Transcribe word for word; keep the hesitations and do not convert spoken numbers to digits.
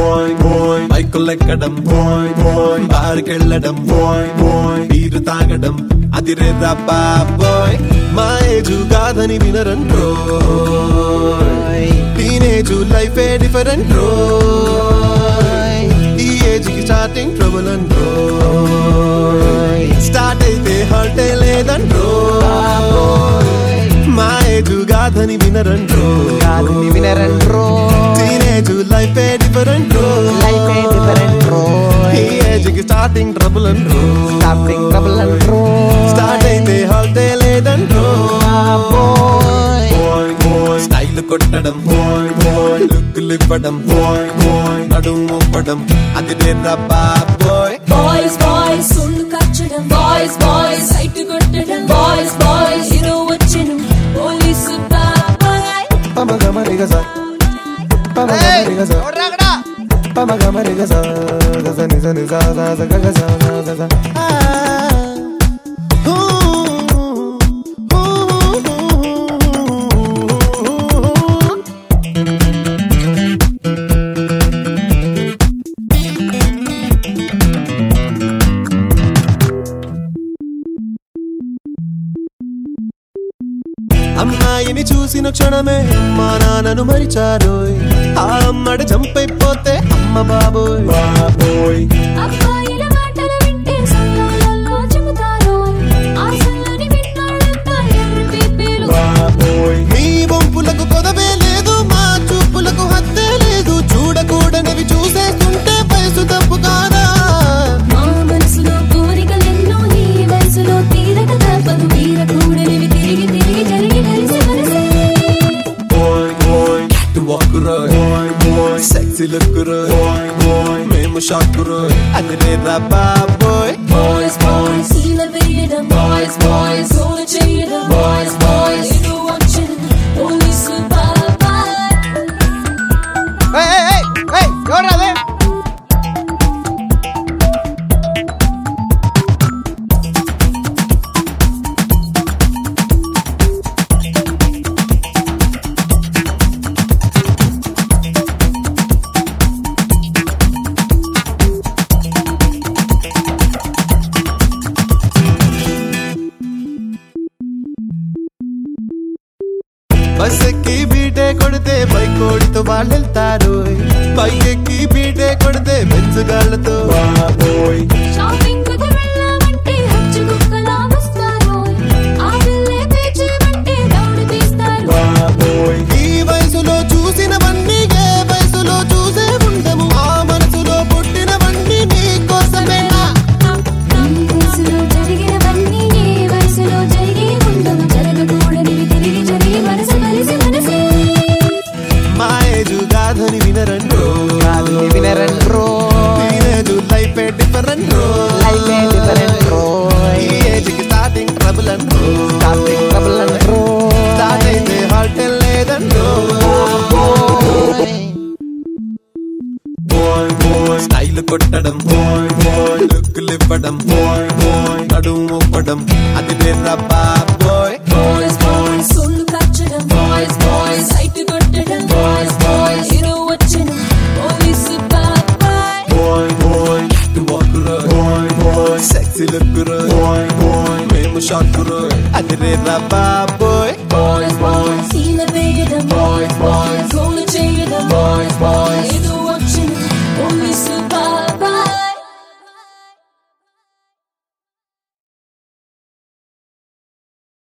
బైకులెక్కడం బారుకెళ్ళడం beer తాగడం అదిరే బాబోయ్ మా ఏజు కాదని వినరంట్రో టీనేజు లైఫే డిఫరెంట్ రో ఈ ఏజ్ కి స్టార్టింగ్ ట్రబుల్ అంట్రో స్టార్ట్ అయితే హాల్టే లేదంట్రో మా ఏజు కాదని వినరంట్రో కాదని వినరంట్రో టీనేజు లైఫే డిఫరెంట్ రో లైఫే డిఫరెంట్ రో ఈ ఏజ్ కి స్టార్టింగ్ ట్రబుల్ అంట్రో స్టార్టింగ్ ట్రబుల్ అంట్రో స్టార్ట్ అయితే హాల్టే లేదంట్రో స్టైల్ కొట్టడం లుక్కులు ఇవ్వడం నడుము ఊపడం అది బాబోయ్ బాయ్స్ బాయ్స్ సొల్లు కచ్చడం బాయ్స్ బాయ్స్ సైట్ కొట్టడం బాయ్స్ బాయ్స్ హీరో వచ్చెను పోలీసు బాబాయ్ పమగమరిగస పమగమరిగస పమగమరిగస గస నిస నిస స గగస గస అమ్మాయిని చూసిన క్షణమే మా నాన్నను మరిచారోయ్ ఆ అమ్మడి జంపైపోతే అమ్మ బాబోయ్ బాబోయ్ అబ్బాయిల మాటలు వింటే సల్లాలలో చెబుతారు ఆశలని విన్నాళ్ళంతా ఎర్రి పీపీలు బాబోయ్ మీ వంపులకు కొదవే లేదు మా చూపులకు హద్దే లేదు చూడకూడనివి చూసేస్తుంటే వయసు తప్పు కాదా మా మనసులో కోరికలెన్నో ఈ వయసులో తీరక తప్పదు తీరకూడనివి తిరిగి తిరిగి జరిగి కలిసి కలిసి సెక్సీ లుక్ మేము షాక్ అదిరే బాబోయ్ బాయ్స్ బాయ్స్ సీల వేయడం బాయ్స్ బాయ్స్ గోల చేయడం బాయ్స్ బాయ్స్ హీరో వచ్చెను పోలీసు బాబాయ్ ఎవరాదే బస్ ఎక్కి బీటే కొడితే బైక్ కోడితో వాళ్ళు వెళ్తారు బైక్ ఎక్కి బీటే కొడితే బెంచుగాళ్లతో బాబోయ్ షాపింగ్ కు వెళ్ళామంటే హచ్చు కుక్కలా వస్తారు ఆ పిల్లే పేచేమంటే దౌడు తీస్తారు బాబోయ్ ఈ వయసులో చూసినవన్నీ ఏ వయసులో చూసే ఉండము ఆ మనసులో పుట్టినవన్నీ నీ కోసమేనా ఈ వయసులో జరిగినవన్నీ ఏ వయసులో జరిగి ఉండవు జరగకూడనివి తిరిగి జరిగి మనసు కలిసి మనసే మా ఏజు కాదని వినరంట్రో కాదని వినరంట్రో టీనేజు లైఫే డిఫరెంట్ రో లైఫే డిఫరెంట్ రో ఈ ఏజ్ కి స్టార్టింగ్ ట్రబుల్ అంట్రో స్టార్టింగ్ ట్రబుల్ అంట్రో స్టార్ట్ అయితే హాల్టే లేదంట్రో స్టైల్ కొట్టడం లుక్కులు ఇవ్వడం నడుము ఊపడం అది బాబోయ్ బాయ్స్ బాయ్స్ సొల్లు కచ్చడం బాయ్స్ బాయ్స్ సైట్ కొట్టడం బాయ్స్ బాయ్స్ హీరో వచ్చెను పోలీసు బాబాయ్ సెక్సీ లుక్ మేము షాక్ అదిరే బాబోయ్ బాయ్స్ బాయ్స్